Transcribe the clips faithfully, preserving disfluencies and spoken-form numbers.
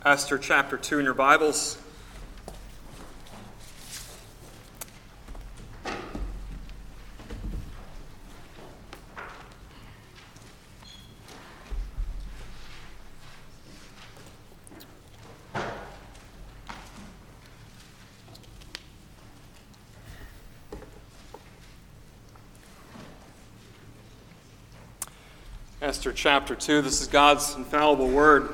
Esther chapter two in your Bibles. Esther chapter two, this is God's infallible word.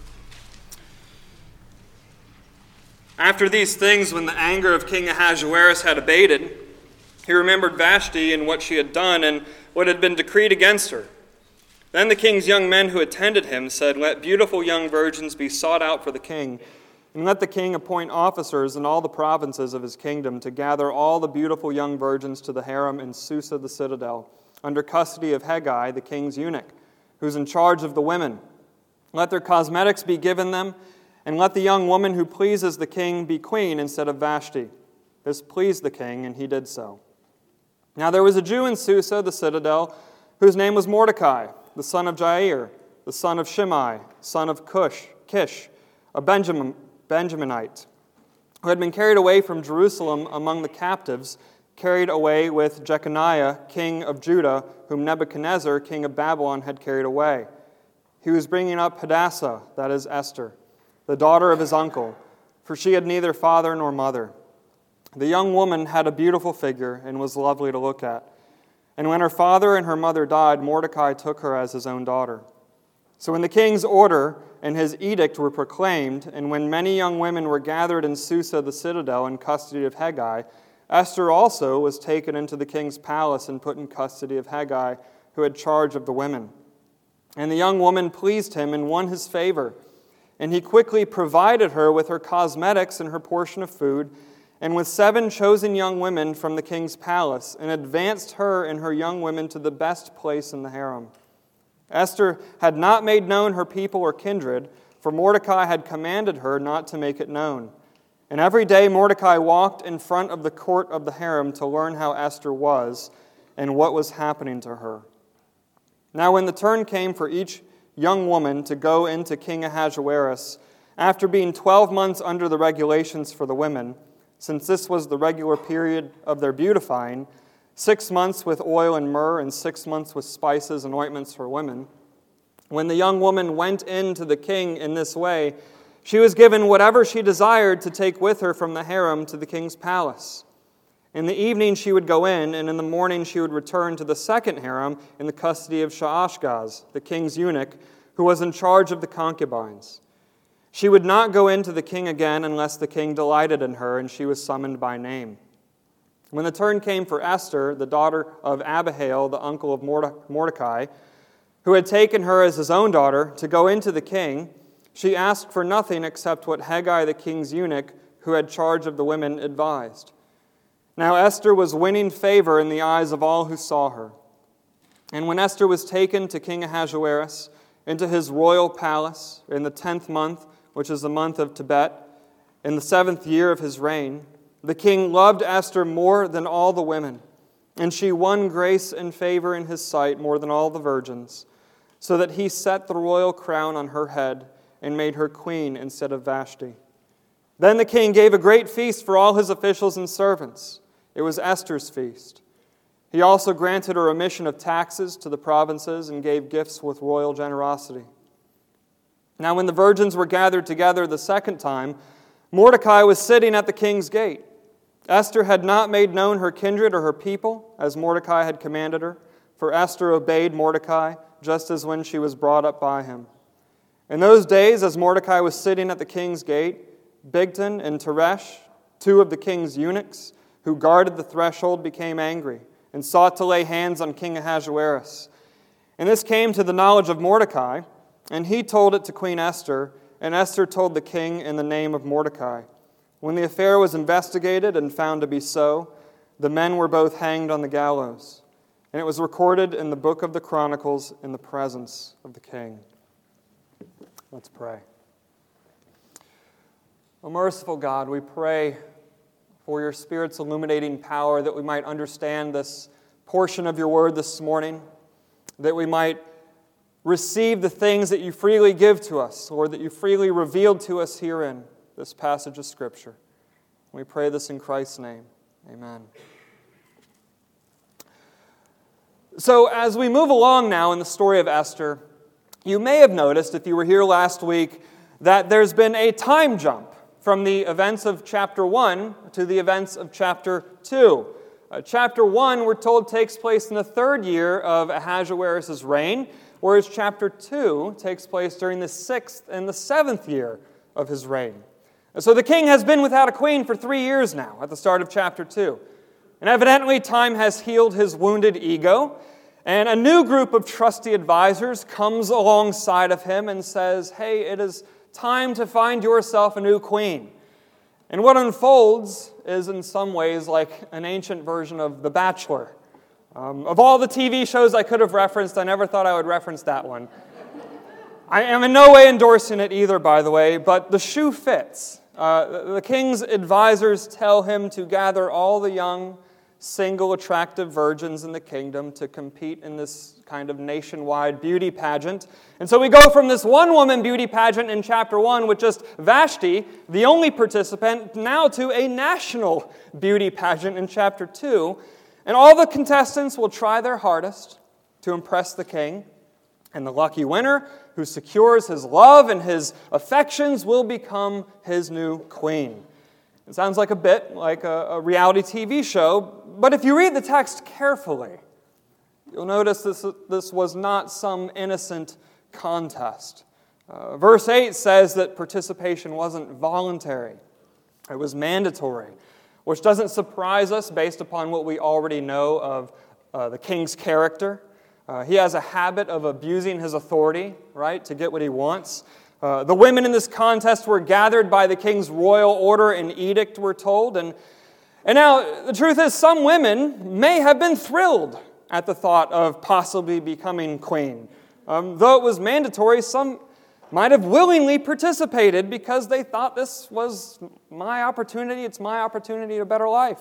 After these things, when the anger of King Ahasuerus had abated, he remembered Vashti and what she had done and what had been decreed against her. Then the king's young men who attended him said, "Let beautiful young virgins be sought out for the king, and let the king appoint officers in all the provinces of his kingdom to gather all the beautiful young virgins to the harem in Susa the citadel, under custody of Hegai, the king's eunuch, who's in charge of the women. Let their cosmetics be given them, and let the young woman who pleases the king be queen instead of Vashti." This pleased the king, and he did so. Now there was a Jew in Susa, the citadel, whose name was Mordecai, the son of Jair, the son of Shimei, son of Cush, Kish, a Benjamin, Benjaminite, who had been carried away from Jerusalem among the captives, carried away with Jeconiah, king of Judah, whom Nebuchadnezzar, king of Babylon, had carried away. He was bringing up Hadassah, that is Esther, the daughter of his uncle, for she had neither father nor mother. The young woman had a beautiful figure and was lovely to look at. And when her father and her mother died, Mordecai took her as his own daughter. So when the king's order and his edict were proclaimed, and when many young women were gathered in Susa the citadel in custody of Hegai, Esther also was taken into the king's palace and put in custody of Hegai, who had charge of the women. And the young woman pleased him and won his favor. And he quickly provided her with her cosmetics and her portion of food, and with seven chosen young women from the king's palace, and advanced her and her young women to the best place in the harem. Esther had not made known her people or kindred, for Mordecai had commanded her not to make it known. And every day Mordecai walked in front of the court of the harem to learn how Esther was and what was happening to her. Now when the turn came for each young woman to go into King Ahasuerus, after being twelve months under the regulations for the women, since this was the regular period of their beautifying, six months with oil and myrrh and six months with spices and ointments for women, when the young woman went in to the king in this way, she was given whatever she desired to take with her from the harem to the king's palace. In the evening she would go in, and in the morning she would return to the second harem in the custody of Shaashgaz, the king's eunuch, who was in charge of the concubines. She would not go in to the king again unless the king delighted in her, and she was summoned by name. When the turn came for Esther, the daughter of Abihail, the uncle of Mordecai, who had taken her as his own daughter, to go into the king, she asked for nothing except what Hegai, the king's eunuch, who had charge of the women, advised. Now Esther was winning favor in the eyes of all who saw her. And when Esther was taken to King Ahasuerus into his royal palace in the tenth month, which is the month of Tebet, in the seventh year of his reign, the king loved Esther more than all the women, and she won grace and favor in his sight more than all the virgins, so that he set the royal crown on her head and made her queen instead of Vashti. Then the king gave a great feast for all his officials and servants. It was Esther's feast. He also granted a remission of taxes to the provinces and gave gifts with royal generosity. Now when the virgins were gathered together the second time, Mordecai was sitting at the king's gate. Esther had not made known her kindred or her people, as Mordecai had commanded her, for Esther obeyed Mordecai, just as when she was brought up by him. In those days, as Mordecai was sitting at the king's gate, Bigtan and Teresh, two of the king's eunuchs, who guarded the threshold, became angry and sought to lay hands on King Ahasuerus. And this came to the knowledge of Mordecai, and he told it to Queen Esther, and Esther told the king in the name of Mordecai. When the affair was investigated and found to be so, the men were both hanged on the gallows. And it was recorded in the book of the Chronicles in the presence of the king. Let's pray. O merciful God, we pray for your Spirit's illuminating power, that we might understand this portion of your word this morning, that we might receive the things that you freely give to us, or that you freely revealed to us here in this passage of Scripture. We pray this in Christ's name. Amen. So as we move along now in the story of Esther, you may have noticed, if you were here last week, that there's been a time jump from the events of chapter one to the events of chapter two. Uh, chapter one, we're told, takes place in the third year of Ahasuerus' reign, whereas chapter two takes place during the sixth and the seventh year of his reign. And so the king has been without a queen for three years now at the start of chapter two. And evidently time has healed his wounded ego, and a new group of trusty advisors comes alongside of him and says, hey, it is time to find yourself a new queen. And what unfolds is in some ways like an ancient version of The Bachelor. Um, of all the T V shows I could have referenced, I never thought I would reference that one. I am in no way endorsing it either, by the way, but the shoe fits. Uh, the king's advisors tell him to gather all the young, single, attractive virgins in the kingdom to compete in this kind of nationwide beauty pageant. And so we go from this one-woman beauty pageant in chapter one with just Vashti, the only participant, now to a national beauty pageant in chapter two. And all the contestants will try their hardest to impress the king. And the lucky winner, who secures his love and his affections, will become his new queen. It sounds like a bit like a, a reality T V show, but if you read the text carefully, you'll notice this, this was not some innocent contest. Uh, verse eight says that participation wasn't voluntary. It was mandatory, which doesn't surprise us based upon what we already know of uh, the king's character. Uh, he has a habit of abusing his authority, right, to get what he wants. Uh, the women in this contest were gathered by the king's royal order and edict, we're told. And, and now, the truth is, some women may have been thrilled at the thought of possibly becoming queen. Um, though it was mandatory, some might have willingly participated because they thought this was my opportunity, it's my opportunity to a better life.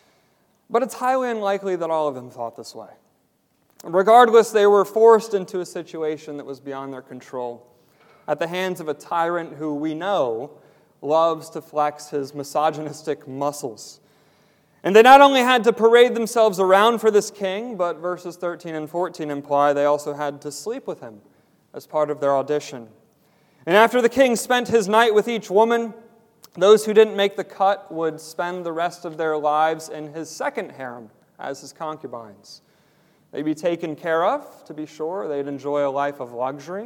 But it's highly unlikely that all of them thought this way. Regardless, they were forced into a situation that was beyond their control at the hands of a tyrant who we know loves to flex his misogynistic muscles. And they not only had to parade themselves around for this king, but verses thirteen and fourteen imply they also had to sleep with him as part of their audition. And after the king spent his night with each woman, those who didn't make the cut would spend the rest of their lives in his second harem as his concubines. They'd be taken care of, to be sure. They'd enjoy a life of luxury.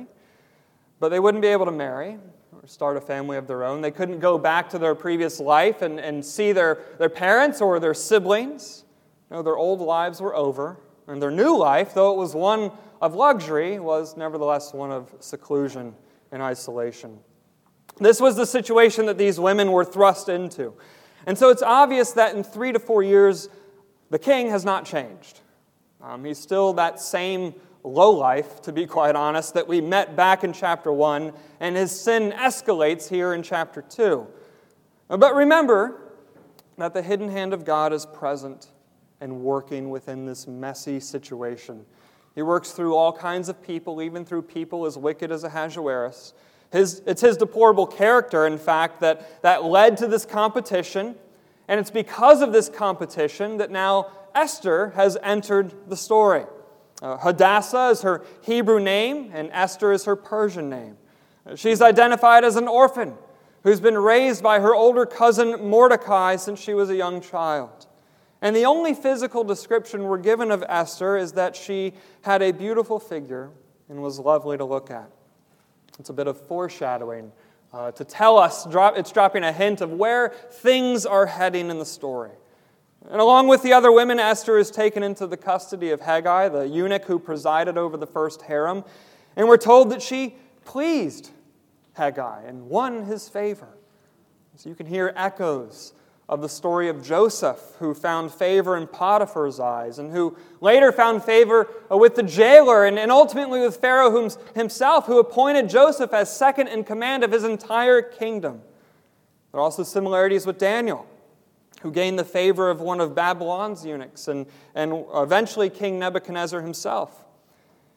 But they wouldn't be able to marry or start a family of their own. They couldn't go back to their previous life and, and see their, their parents or their siblings. No, their old lives were over. And their new life, though it was one of luxury, was nevertheless one of seclusion and isolation. This was the situation that these women were thrust into. And so it's obvious that in three to four years, the king has not changed. Um, he's still that same lowlife, to be quite honest, that we met back in chapter one, and his sin escalates here in chapter two. But remember that the hidden hand of God is present and working within this messy situation. He works through all kinds of people, even through people as wicked as Ahasuerus. His, it's his deplorable character, in fact, that, that led to this competition, and it's because of this competition that now Esther has entered the story. Uh, Hadassah is her Hebrew name, and Esther is her Persian name. She's identified as an orphan who's been raised by her older cousin Mordecai since she was a young child. And the only physical description we're given of Esther is that she had a beautiful figure and was lovely to look at. It's a bit of foreshadowing uh, to tell us, drop, it's dropping a hint of where things are heading in the story. And along with the other women, Esther is taken into the custody of Haggai, the eunuch who presided over the first harem. And we're told that she pleased Haggai and won his favor. So you can hear echoes of the story of Joseph, who found favor in Potiphar's eyes, and who later found favor with the jailer, and, and ultimately with Pharaoh himself, who appointed Joseph as second in command of his entire kingdom. There are also similarities with Daniel, who gained the favor of one of Babylon's eunuchs, and, and eventually King Nebuchadnezzar himself.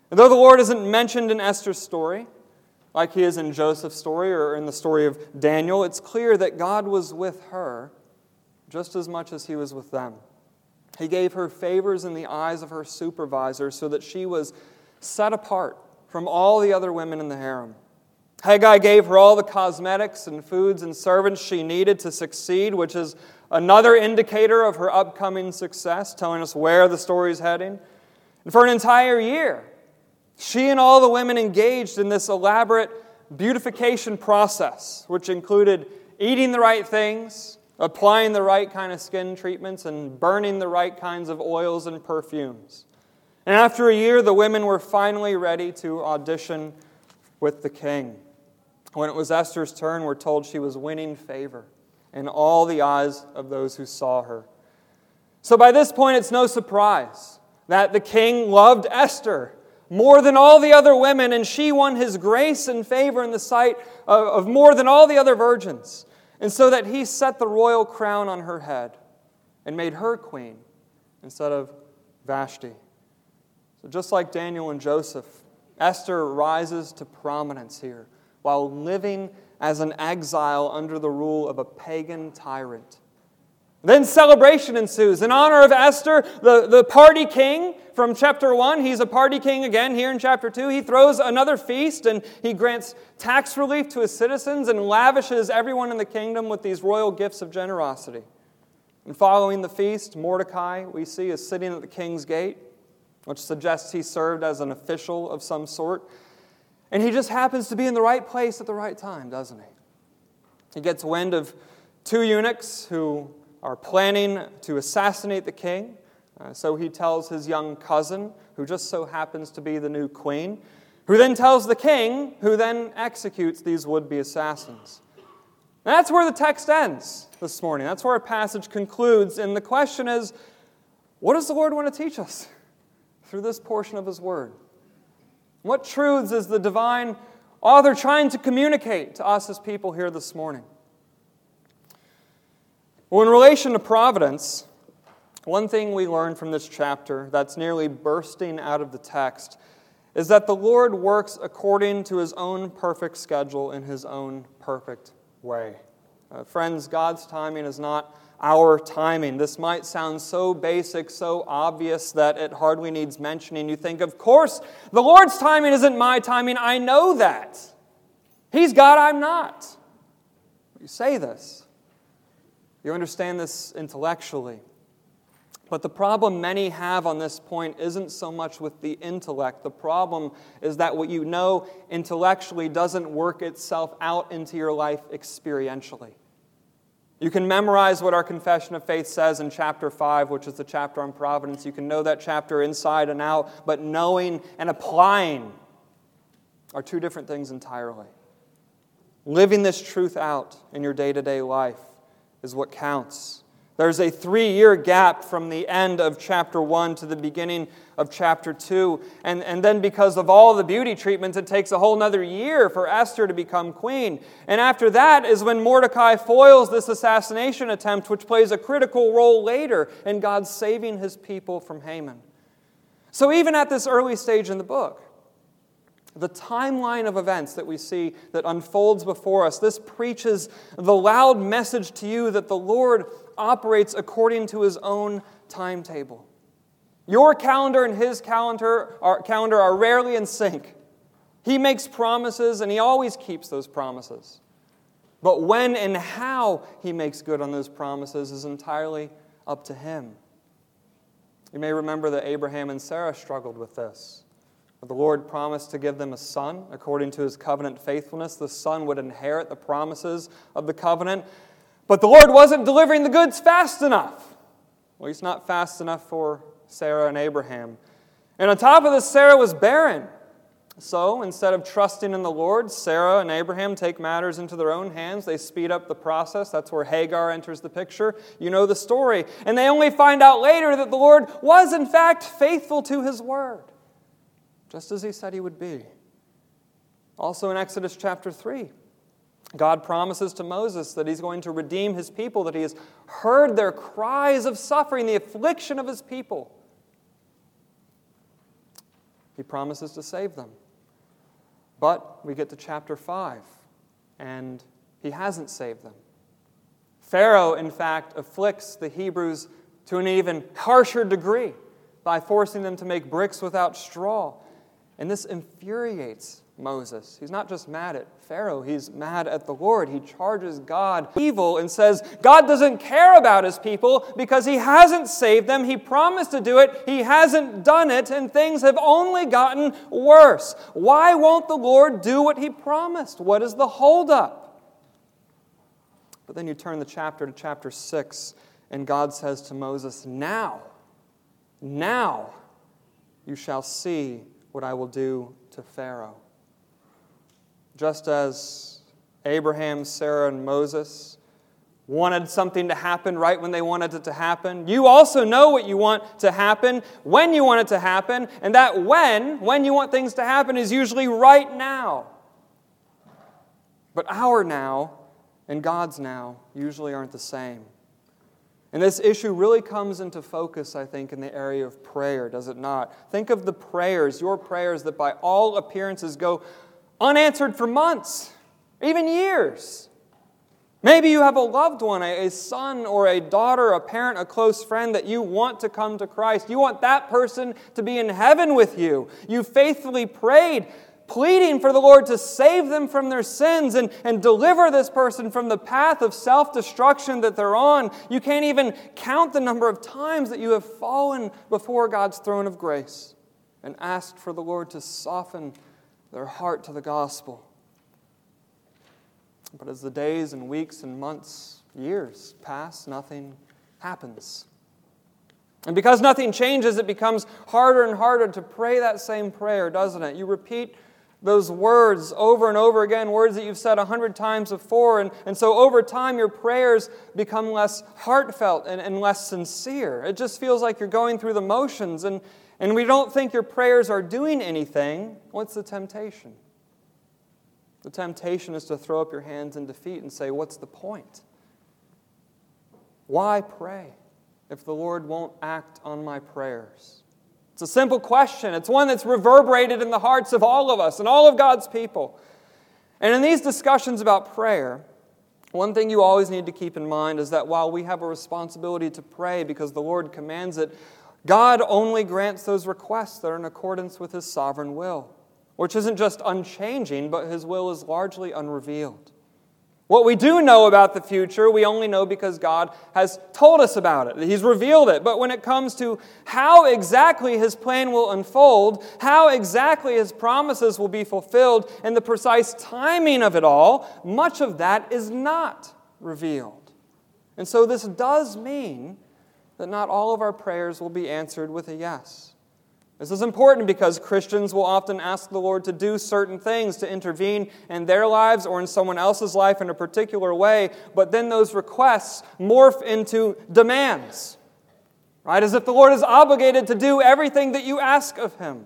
And though the Lord isn't mentioned in Esther's story, like he is in Joseph's story or in the story of Daniel, it's clear that God was with her just as much as he was with them. He gave her favors in the eyes of her supervisor so that she was set apart from all the other women in the harem. Haggai gave her all the cosmetics and foods and servants she needed to succeed, which is another indicator of her upcoming success, telling us where the story is heading. And for an entire year, she and all the women engaged in this elaborate beautification process, which included eating the right things, applying the right kind of skin treatments, and burning the right kinds of oils and perfumes. And after a year, the women were finally ready to audition with the king. When it was Esther's turn, we're told she was winning favor in all the eyes of those who saw her. So by this point, it's no surprise that the king loved Esther more than all the other women, and she won his grace and favor in the sight of, of more than all the other virgins. And so that he set the royal crown on her head and made her queen instead of Vashti. So just like Daniel and Joseph, Esther rises to prominence here while living as an exile under the rule of a pagan tyrant. Then celebration ensues. In honor of Esther, the, the party king from chapter one, he's a party king again here in chapter two. He throws another feast and he grants tax relief to his citizens and lavishes everyone in the kingdom with these royal gifts of generosity. And following the feast, Mordecai, we see, is sitting at the king's gate, which suggests he served as an official of some sort. And he just happens to be in the right place at the right time, doesn't he? He gets wind of two eunuchs who are planning to assassinate the king. Uh, so he tells his young cousin, who just so happens to be the new queen, who then tells the king, who then executes these would-be assassins. And that's where the text ends this morning. That's where our passage concludes. And the question is, what does the Lord want to teach us through this portion of His Word? What truths is the divine author trying to communicate to us as people here this morning? Well, in relation to providence, one thing we learn from this chapter that's nearly bursting out of the text is that the Lord works according to His own perfect schedule in His own perfect way. Uh, friends, God's timing is not our timing. This might sound so basic, so obvious that it hardly needs mentioning. You think, of course, the Lord's timing isn't my timing. I know that. He's God, I'm not. You say this. You understand this intellectually. But the problem many have on this point isn't so much with the intellect. The problem is that what you know intellectually doesn't work itself out into your life experientially. You can memorize what our Confession of Faith says in chapter five, which is the chapter on providence. You can know that chapter inside and out, but knowing and applying are two different things entirely. Living this truth out in your day-to-day life is what counts. There's a three-year gap from the end of chapter one to the beginning of chapter two. And, and then because of all the beauty treatments, it takes a whole another year for Esther to become queen. And after that is when Mordecai foils this assassination attempt, which plays a critical role later in God saving His people from Haman. So even at this early stage in the book, the timeline of events that we see that unfolds before us, this preaches the loud message to you that the Lord operates according to His own timetable. Your calendar and His calendar are, calendar are rarely in sync. He makes promises and He always keeps those promises. But when and how He makes good on those promises is entirely up to Him. You may remember that Abraham and Sarah struggled with this. The Lord promised to give them a son. According to His covenant faithfulness, the son would inherit the promises of the covenant. But the Lord wasn't delivering the goods fast enough. Well, He's not fast enough for Sarah and Abraham. And on top of this, Sarah was barren. So instead of trusting in the Lord, Sarah and Abraham take matters into their own hands. They speed up the process. That's where Hagar enters the picture. You know the story. And they only find out later that the Lord was in fact faithful to His word, just as He said He would be. Also in Exodus chapter three, God promises to Moses that He's going to redeem His people, that He has heard their cries of suffering, the affliction of His people. He promises to save them. But we get to chapter five, and he hasn't saved them. Pharaoh, in fact, afflicts the Hebrews to an even harsher degree by forcing them to make bricks without straw. And this infuriates Moses. He's not just mad at Pharaoh, he's mad at the Lord. He charges God evil and says God doesn't care about his people because he hasn't saved them. He promised to do it, he hasn't done it, and things have only gotten worse. Why won't the Lord do what he promised? What is the holdup? But then you turn the chapter to chapter six, and God says to Moses, Now, now you shall see what I will do to Pharaoh. Just as Abraham, Sarah, and Moses wanted something to happen right when they wanted it to happen, you also know what you want to happen, when you want it to happen, and that when, when you want things to happen is usually right now. But our now and God's now usually aren't the same. And this issue really comes into focus, I think, in the area of prayer, does it not? Think of the prayers, your prayers that by all appearances go unanswered for months, even years. Maybe you have a loved one, a son or a daughter, a parent, a close friend that you want to come to Christ. You want that person to be in heaven with you. You faithfully prayed, pleading for the Lord to save them from their sins and, and deliver this person from the path of self-destruction that they're on. You can't even count the number of times that you have fallen before God's throne of grace and asked for the Lord to soften their heart to the gospel. But as the days and weeks and months, years pass, nothing happens. And because nothing changes, it becomes harder and harder to pray that same prayer, doesn't it? You repeat those words over and over again, words that you've said a hundred times before, and, and so over time your prayers become less heartfelt and, and less sincere. It just feels like you're going through the motions, and And we don't think your prayers are doing anything. What's the temptation? The temptation is to throw up your hands in defeat and say, what's the point? Why pray if the Lord won't act on my prayers? It's a simple question. It's one that's reverberated in the hearts of all of us and all of God's people. And in these discussions about prayer, one thing you always need to keep in mind is that while we have a responsibility to pray because the Lord commands it, God only grants those requests that are in accordance with His sovereign will, which isn't just unchanging, but His will is largely unrevealed. What we do know about the future, we only know because God has told us about it. He's revealed it. But when it comes to how exactly His plan will unfold, how exactly His promises will be fulfilled, and the precise timing of it all, much of that is not revealed. And so this does mean that not all of our prayers will be answered with a yes. This is important because Christians will often ask the Lord to do certain things, to intervene in their lives or in someone else's life in a particular way, but then those requests morph into demands, right? As if the Lord is obligated to do everything that you ask of Him.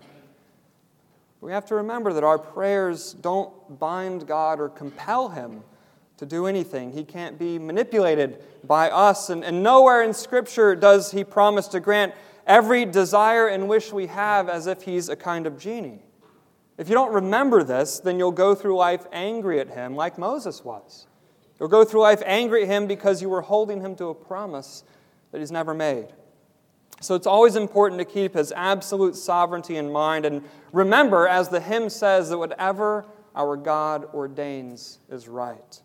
We have to remember that our prayers don't bind God or compel Him to do anything. He can't be manipulated by us. And, and nowhere in Scripture does He promise to grant every desire and wish we have as if He's a kind of genie. If you don't remember this, then you'll go through life angry at Him like Moses was. You'll go through life angry at Him because you were holding Him to a promise that He's never made. So it's always important to keep His absolute sovereignty in mind and remember, as the hymn says, that whatever our God ordains is right.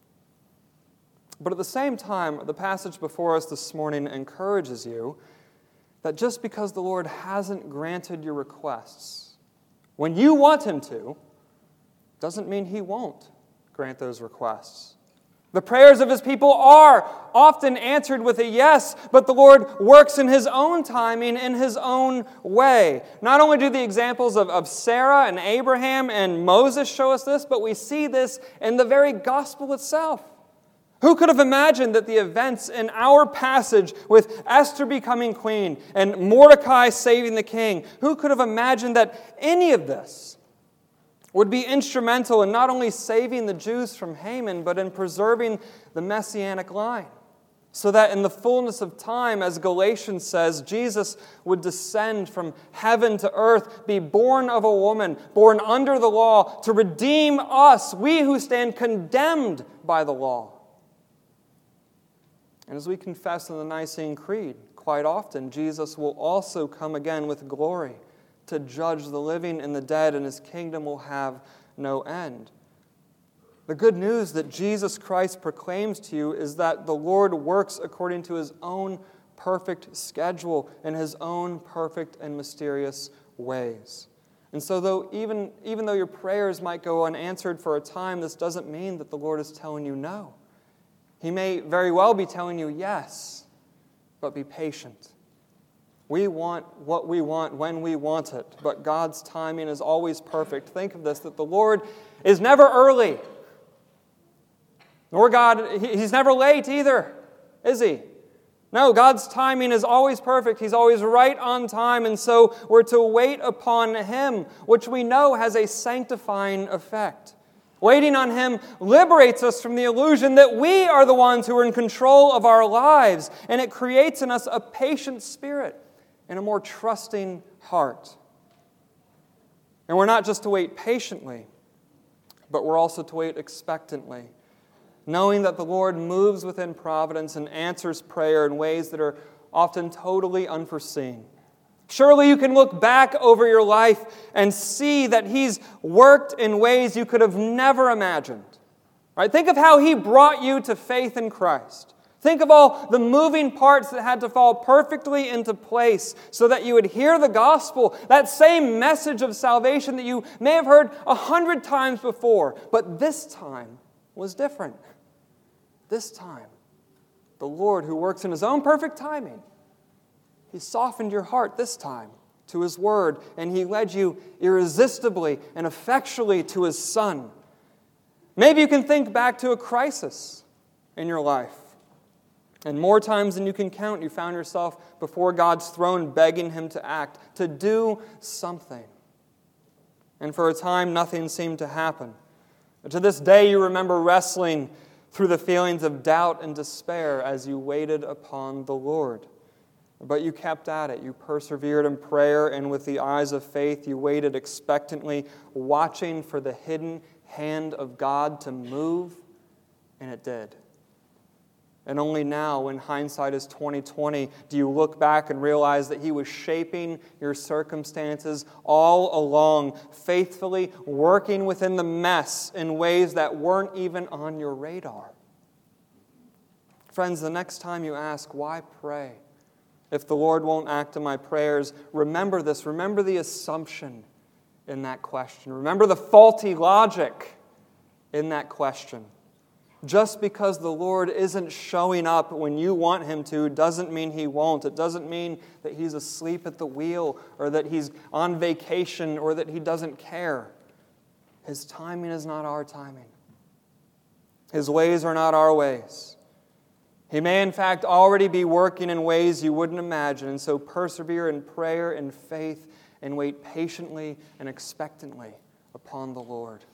But at the same time, the passage before us this morning encourages you that just because the Lord hasn't granted your requests when you want Him to, doesn't mean He won't grant those requests. The prayers of His people are often answered with a yes, but the Lord works in His own timing, in His own way. Not only do the examples of, of Sarah and Abraham and Moses show us this, but we see this in the very gospel itself. Who could have imagined that the events in our passage with Esther becoming queen and Mordecai saving the king, who could have imagined that any of this would be instrumental in not only saving the Jews from Haman, but in preserving the Messianic line? so that in the fullness of time, as Galatians says, Jesus would descend from heaven to earth, be born of a woman, born under the law, to redeem us, we who stand condemned by the law. And as we confess in the Nicene Creed, quite often, Jesus will also come again with glory to judge the living and the dead, and His kingdom will have no end. The good news that Jesus Christ proclaims to you is that the Lord works according to His own perfect schedule and His own perfect and mysterious ways. And so though even, even though your prayers might go unanswered for a time, this doesn't mean that the Lord is telling you no. He may very well be telling you yes, but be patient. We want what we want when we want it, but God's timing is always perfect. Think of this, that the Lord is never early. Nor God, He's never late either, is He? No, God's timing is always perfect. He's always right on time, and so we're to wait upon Him, which we know has a sanctifying effect. Waiting on Him liberates us from the illusion that we are the ones who are in control of our lives, and it creates in us a patient spirit and a more trusting heart. And we're not just to wait patiently, but we're also to wait expectantly, knowing that the Lord moves within providence and answers prayer in ways that are often totally unforeseen. Surely you can look back over your life and see that He's worked in ways you could have never imagined. Right? Think of how He brought you to faith in Christ. Think of all the moving parts that had to fall perfectly into place so that you would hear the gospel, that same message of salvation that you may have heard a hundred times before, but this time was different. This time, the Lord, who works in His own perfect timing, He softened your heart this time to His Word, and He led you irresistibly and effectually to His Son. Maybe you can think back to a crisis in your life. And more times than you can count, you found yourself before God's throne begging Him to act, to do something. And for a time, nothing seemed to happen. But to this day, you remember wrestling through the feelings of doubt and despair as you waited upon the Lord. But you kept at it. You persevered in prayer, and with the eyes of faith, you waited expectantly, watching for the hidden hand of God to move, and it did. And only now, when hindsight is twenty twenty, do you look back and realize that He was shaping your circumstances all along, faithfully working within the mess in ways that weren't even on your radar. Friends, the next time you ask, why pray? If the Lord won't act in my prayers, remember this. Remember the assumption in that question. Remember the faulty logic in that question. Just because the Lord isn't showing up when you want Him to doesn't mean He won't. It doesn't mean that He's asleep at the wheel or that He's on vacation or that He doesn't care. His timing is not our timing. His ways are not our ways. He may, in fact, already be working in ways you wouldn't imagine, and so persevere in prayer and faith and wait patiently and expectantly upon the Lord.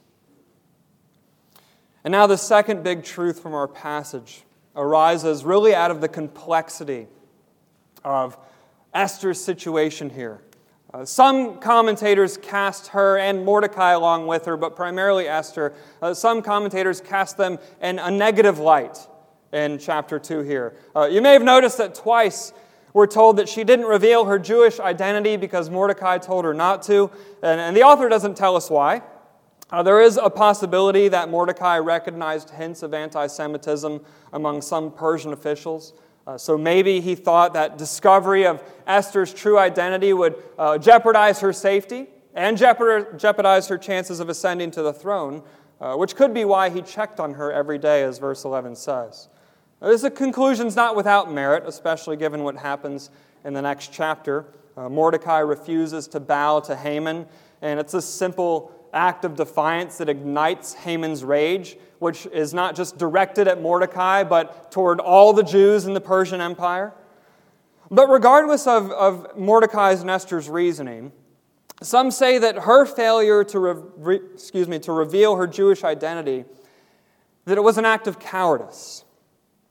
And now the second big truth from our passage arises really out of the complexity of Esther's situation here. Uh, some commentators cast her and Mordecai along with her, but primarily Esther, uh, some commentators cast them in a negative light in chapter two here. Uh, you may have noticed that twice we're told that she didn't reveal her Jewish identity because Mordecai told her not to, and, and the author doesn't tell us why. Uh, there is a possibility that Mordecai recognized hints of anti-Semitism among some Persian officials. Uh, so maybe he thought that discovery of Esther's true identity would uh, jeopardize her safety and jeopardize her chances of ascending to the throne, uh, which could be why he checked on her every day, as verse eleven says. Now, this conclusion is not without merit, especially given what happens in the next chapter. Uh, Mordecai refuses to bow to Haman, and it's a simple act of defiance that ignites Haman's rage, which is not just directed at Mordecai, but toward all the Jews in the Persian Empire. But regardless of, of Mordecai's and Esther's reasoning, some say that her failure to re, excuse me to reveal her Jewish identity, that it was an act of cowardice.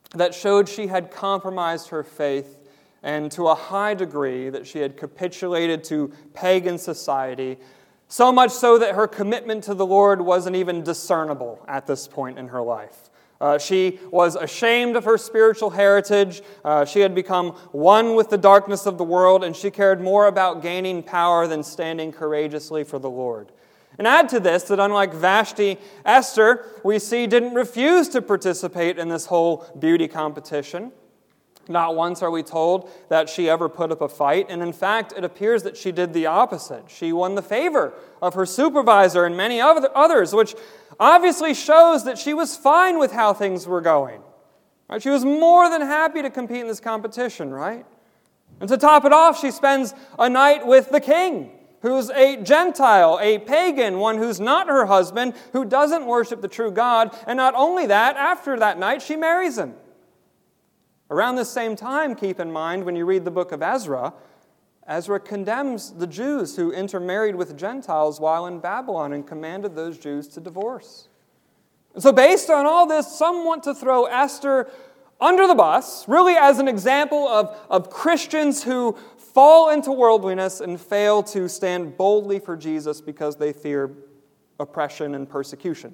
that showed she had compromised her faith, and to a high degree that she had capitulated to pagan society, so much so that her commitment to the Lord wasn't even discernible at this point in her life. Uh, she was ashamed of her spiritual heritage. Uh, she had become one with the darkness of the world, and she cared more about gaining power than standing courageously for the Lord. And add to this that unlike Vashti, Esther, we see, didn't refuse to participate in this whole beauty competition. Not once are we told that she ever put up a fight, and in fact, it appears that she did the opposite. She won the favor of her supervisor and many other others, which obviously shows that she was fine with how things were going. Right? She was more than happy to compete in this competition, right? And to top it off, she spends a night with the king, who's a Gentile, a pagan, one who's not her husband, who doesn't worship the true God, and not only that, after that night, she marries him. Around this same time, keep in mind, when you read the book of Ezra, Ezra condemns the Jews who intermarried with Gentiles while in Babylon and commanded those Jews to divorce. So based on all this, some want to throw Esther under the bus, really as an example of, of Christians who fall into worldliness and fail to stand boldly for Jesus because they fear oppression and persecution.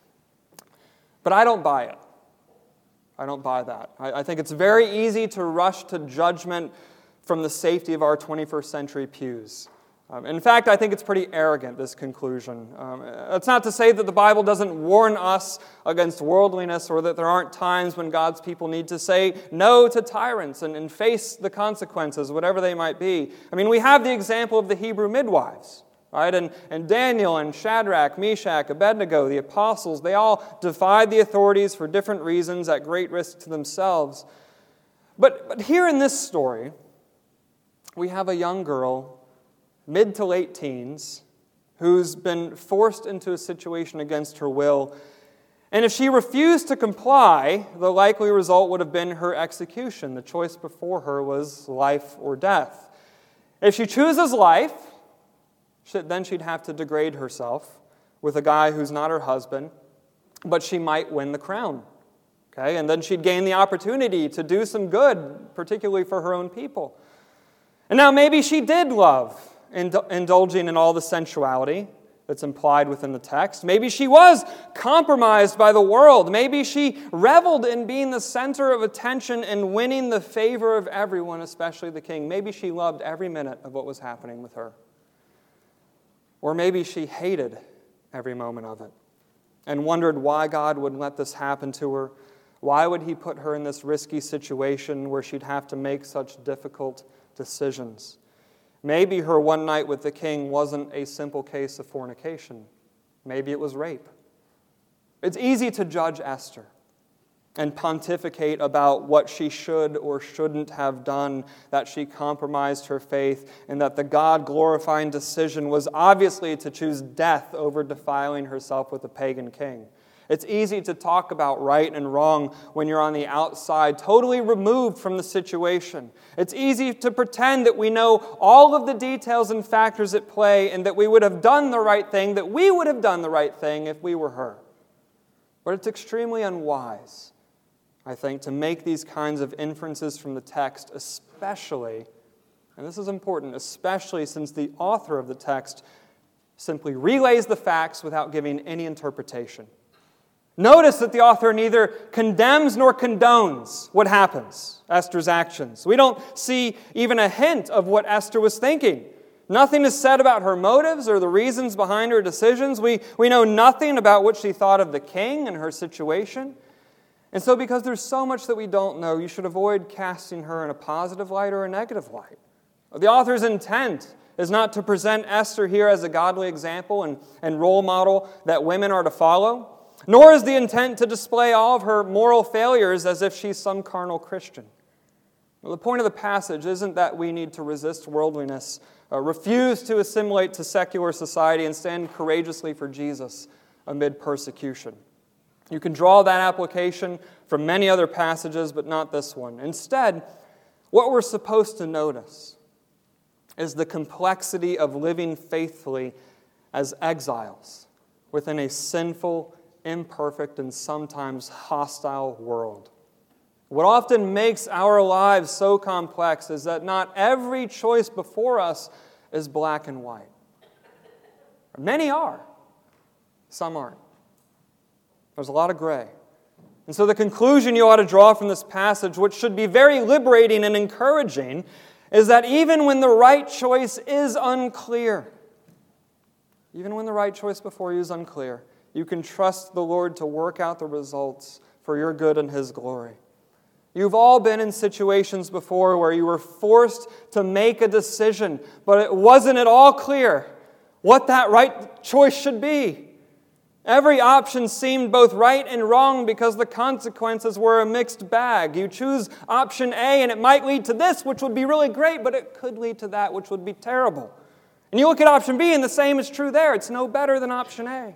But I don't buy it. I don't buy that. I, I think it's very easy to rush to judgment from the safety of our twenty-first century pews. Um, in fact, I think it's pretty arrogant, this conclusion. Um, that's not to say that the Bible doesn't warn us against worldliness or that there aren't times when God's people need to say no to tyrants and, and face the consequences, whatever they might be. I mean, we have the example of the Hebrew midwives. Right? And, and Daniel and Shadrach, Meshach, Abednego, the apostles, they all defied the authorities for different reasons at great risk to themselves. But, but here in this story, we have a young girl, mid to late teens, who's been forced into a situation against her will. And if she refused to comply, the likely result would have been her execution. The choice before her was life or death. If she chooses life, then she'd have to degrade herself with a guy who's not her husband, but she might win the crown. Okay? And then she'd gain the opportunity to do some good, particularly for her own people. And now maybe she did love indulging in all the sensuality that's implied within the text. Maybe she was compromised by the world. Maybe she reveled in being the center of attention and winning the favor of everyone, especially the king. Maybe she loved every minute of what was happening with her. Or maybe she hated every moment of it and wondered why God would let this happen to her. Why would He put her in this risky situation where she'd have to make such difficult decisions? Maybe her one night with the king wasn't a simple case of fornication. Maybe it was rape. It's easy to judge Esther and pontificate about what she should or shouldn't have done, that she compromised her faith, and that the God-glorifying decision was obviously to choose death over defiling herself with a pagan king. It's easy to talk about right and wrong when you're on the outside, totally removed from the situation. It's easy to pretend that we know all of the details and factors at play and that we would have done the right thing, that we would have done the right thing if we were her. But it's extremely unwise, I think, to make these kinds of inferences from the text, especially, and this is important, especially since the author of the text simply relays the facts without giving any interpretation. Notice that the author neither condemns nor condones what happens, Esther's actions. We don't see even a hint of what Esther was thinking. Nothing is said about her motives or the reasons behind her decisions. We, we know nothing about what she thought of the king and her situation. And so because there's so much that we don't know, you should avoid casting her in a positive light or a negative light. The author's intent is not to present Esther here as a godly example and, and role model that women are to follow, nor is the intent to display all of her moral failures as if she's some carnal Christian. Well, the point of the passage isn't that we need to resist worldliness, uh, refuse to assimilate to secular society, and stand courageously for Jesus amid persecution. You can draw that application from many other passages, but not this one. Instead, what we're supposed to notice is the complexity of living faithfully as exiles within a sinful, imperfect, and sometimes hostile world. What often makes our lives so complex is that not every choice before us is black and white. Many are. Some aren't. There's a lot of gray. And so the conclusion you ought to draw from this passage, which should be very liberating and encouraging, is that even when the right choice is unclear, even when the right choice before you is unclear, you can trust the Lord to work out the results for your good and His glory. You've all been in situations before where you were forced to make a decision, but it wasn't at all clear what that right choice should be. Every option seemed both right and wrong because the consequences were a mixed bag. You choose option A and it might lead to this, which would be really great, but it could lead to that, which would be terrible. And you look at option B and the same is true there. It's no better than option A.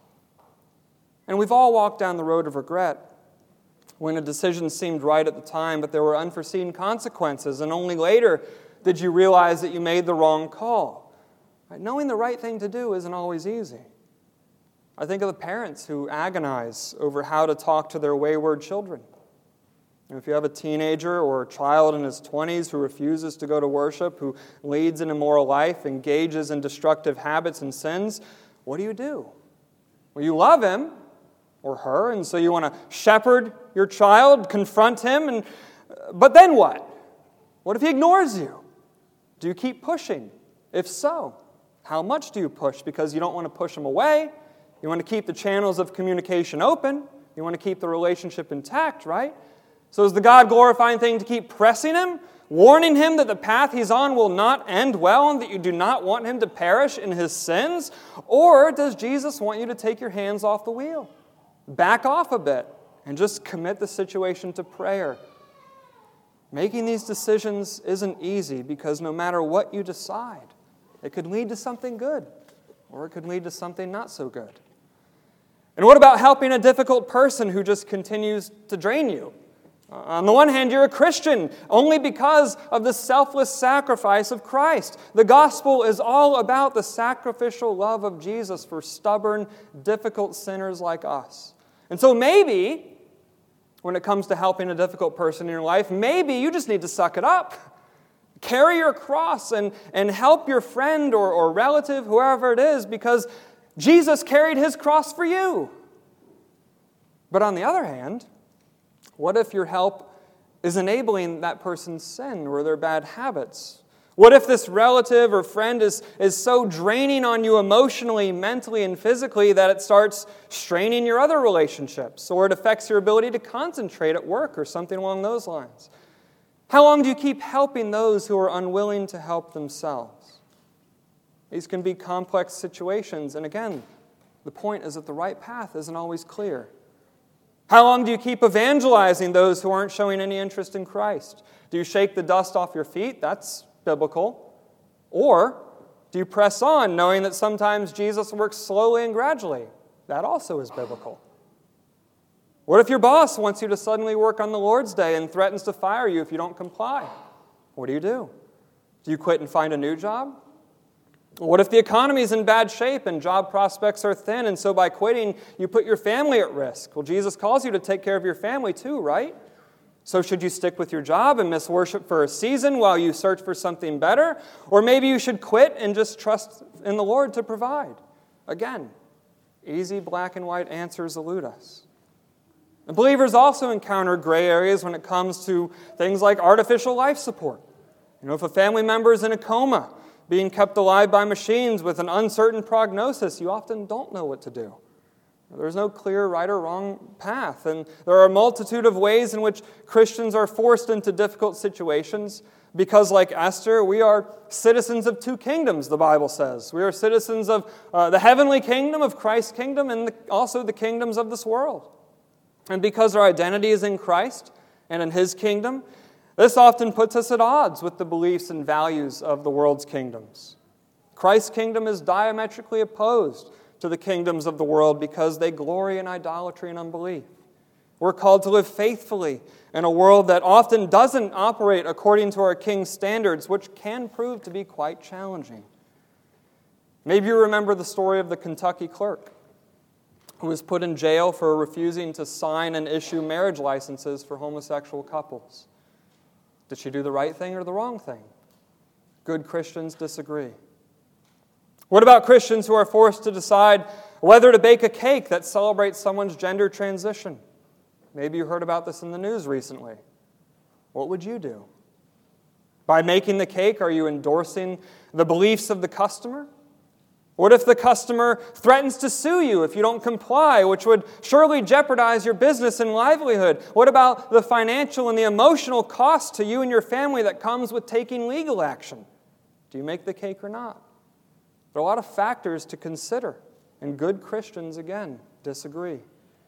And we've all walked down the road of regret when a decision seemed right at the time, but there were unforeseen consequences, and only later did you realize that you made the wrong call. Right? Knowing the right thing to do isn't always easy. I think of the parents who agonize over how to talk to their wayward children. And if you have a teenager or a child in his twenties who refuses to go to worship, who leads an immoral life, engages in destructive habits and sins, what do you do? Well, you love him or her, and so you want to shepherd your child, confront him, and but then what? What if he ignores you? Do you keep pushing? If so, how much do you push? Because you don't want to push him away. You want to keep the channels of communication open. You want to keep the relationship intact, right? So is the God-glorifying thing to keep pressing him, warning him that the path he's on will not end well and that you do not want him to perish in his sins? Or does Jesus want you to take your hands off the wheel, back off a bit, and just commit the situation to prayer? Making these decisions isn't easy because no matter what you decide, it could lead to something good, or it could lead to something not so good. And what about helping a difficult person who just continues to drain you? On the one hand, you're a Christian only because of the selfless sacrifice of Christ. The gospel is all about the sacrificial love of Jesus for stubborn, difficult sinners like us. And so maybe, when it comes to helping a difficult person in your life, maybe you just need to suck it up. Carry your cross and, and help your friend or, or relative, whoever it is, because Jesus carried His cross for you. But on the other hand, what if your help is enabling that person's sin or their bad habits? What if this relative or friend is, is so draining on you emotionally, mentally, and physically that it starts straining your other relationships, or it affects your ability to concentrate at work or something along those lines? How long do you keep helping those who are unwilling to help themselves? These can be complex situations, and again, the point is that the right path isn't always clear. How long do you keep evangelizing those who aren't showing any interest in Christ? Do you shake the dust off your feet? That's biblical. Or do you press on, knowing that sometimes Jesus works slowly and gradually? That also is biblical. What if your boss wants you to suddenly work on the Lord's Day and threatens to fire you if you don't comply? What do you do? Do you quit and find a new job? What if the economy is in bad shape and job prospects are thin, and so by quitting, you put your family at risk? Well, Jesus calls you to take care of your family too, right? So should you stick with your job and miss worship for a season while you search for something better? Or maybe you should quit and just trust in the Lord to provide. Again, easy black and white answers elude us. And believers also encounter gray areas when it comes to things like artificial life support. You know, if a family member is in a coma, being kept alive by machines with an uncertain prognosis, you often don't know what to do. There's no clear right or wrong path, and there are a multitude of ways in which Christians are forced into difficult situations because, like Esther, we are citizens of two kingdoms, the Bible says. We are citizens of uh, the heavenly kingdom, of Christ's kingdom, and the, also the kingdoms of this world. And because our identity is in Christ and in His kingdom, this often puts us at odds with the beliefs and values of the world's kingdoms. Christ's kingdom is diametrically opposed to the kingdoms of the world because they glory in idolatry and unbelief. We're called to live faithfully in a world that often doesn't operate according to our King's standards, which can prove to be quite challenging. Maybe you remember the story of the Kentucky clerk. who was put in jail for refusing to sign and issue marriage licenses for homosexual couples. Did she do the right thing or the wrong thing? Good Christians disagree. What about Christians who are forced to decide whether to bake a cake that celebrates someone's gender transition? Maybe you heard about this in the news recently. What would you do? By making the cake, are you endorsing the beliefs of the customer? What if the customer threatens to sue you if you don't comply, which would surely jeopardize your business and livelihood? What about the financial and the emotional cost to you and your family that comes with taking legal action? Do you make the cake or not? There are a lot of factors to consider, and good Christians, again, disagree.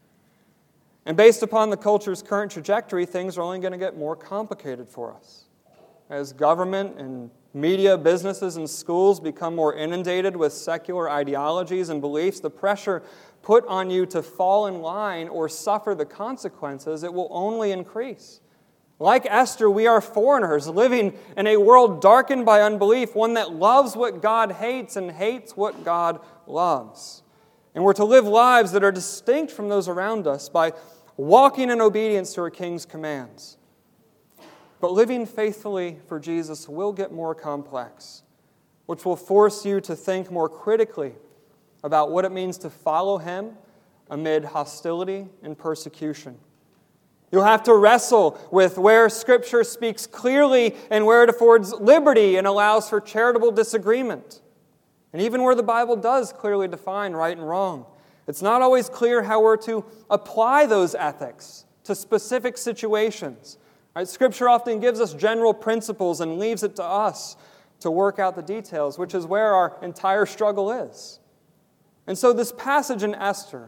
And based upon the culture's current trajectory, things are only going to get more complicated for us. As government and media, businesses, and schools become more inundated with secular ideologies and beliefs, the pressure put on you to fall in line or suffer the consequences, it will only increase. Like Esther, we are foreigners living in a world darkened by unbelief, one that loves what God hates and hates what God loves. And we're to live lives that are distinct from those around us by walking in obedience to our King's commands. But living faithfully for Jesus will get more complex, which will force you to think more critically about what it means to follow Him amid hostility and persecution. You'll have to wrestle with where Scripture speaks clearly and where it affords liberty and allows for charitable disagreement. And even where the Bible does clearly define right and wrong, it's not always clear how we're to apply those ethics to specific situations. Right? Scripture often gives us general principles and leaves it to us to work out the details, which is where our entire struggle is. And so this passage in Esther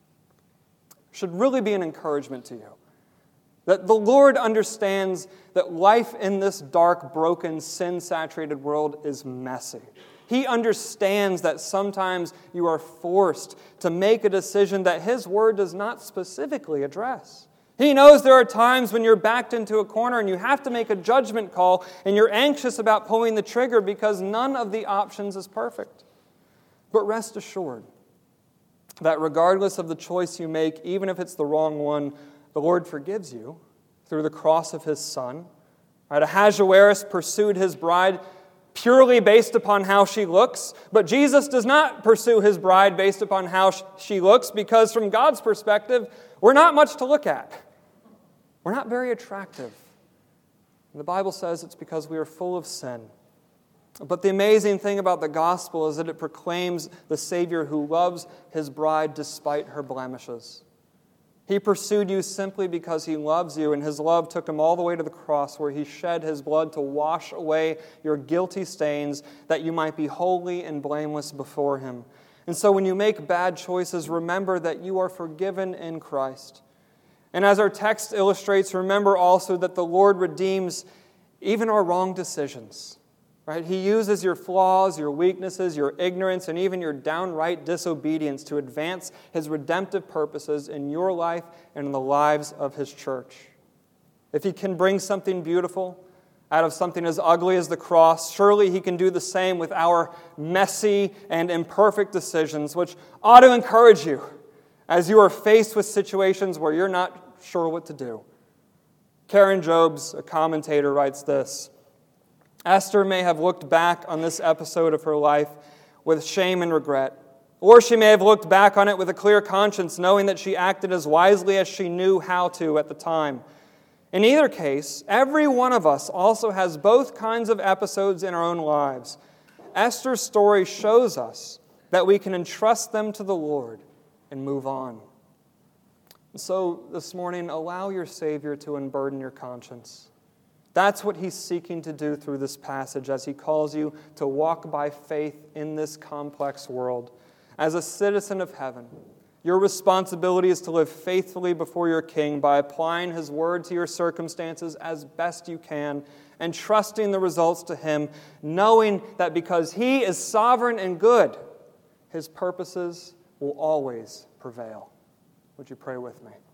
should really be an encouragement to you. That the Lord understands that life in this dark, broken, sin-saturated world is messy. He understands that sometimes you are forced to make a decision that His Word does not specifically address. He knows there are times when you're backed into a corner and you have to make a judgment call and you're anxious about pulling the trigger because none of the options is perfect. But rest assured that regardless of the choice you make, even if it's the wrong one, the Lord forgives you through the cross of His Son. Right? Ahasuerus pursued his bride purely based upon how she looks, but Jesus does not pursue His bride based upon how she looks, because from God's perspective, we're not much to look at. We're not very attractive. The Bible says it's because we are full of sin. But the amazing thing about the gospel is that it proclaims the Savior who loves His bride despite her blemishes. He pursued you simply because He loves you, and His love took Him all the way to the cross where He shed His blood to wash away your guilty stains that you might be holy and blameless before Him. And so when you make bad choices, remember that you are forgiven in Christ. And as our text illustrates, remember also that the Lord redeems even our wrong decisions. Right? He uses your flaws, your weaknesses, your ignorance, and even your downright disobedience to advance His redemptive purposes in your life and in the lives of His church. If He can bring something beautiful out of something as ugly as the cross, surely He can do the same with our messy and imperfect decisions, which ought to encourage you as you are faced with situations where you're not sure what to do. Karen Jobes, a commentator, writes this: Esther may have looked back on this episode of her life with shame and regret, or she may have looked back on it with a clear conscience, knowing that she acted as wisely as she knew how to at the time. In either case, every one of us also has both kinds of episodes in our own lives. Esther's story shows us that we can entrust them to the Lord and move on. So this morning, allow your Savior to unburden your conscience. That's what He's seeking to do through this passage as He calls you to walk by faith in this complex world. As a citizen of heaven, your responsibility is to live faithfully before your King by applying His word to your circumstances as best you can and trusting the results to Him, knowing that because He is sovereign and good, His purposes will always prevail. Would you pray with me?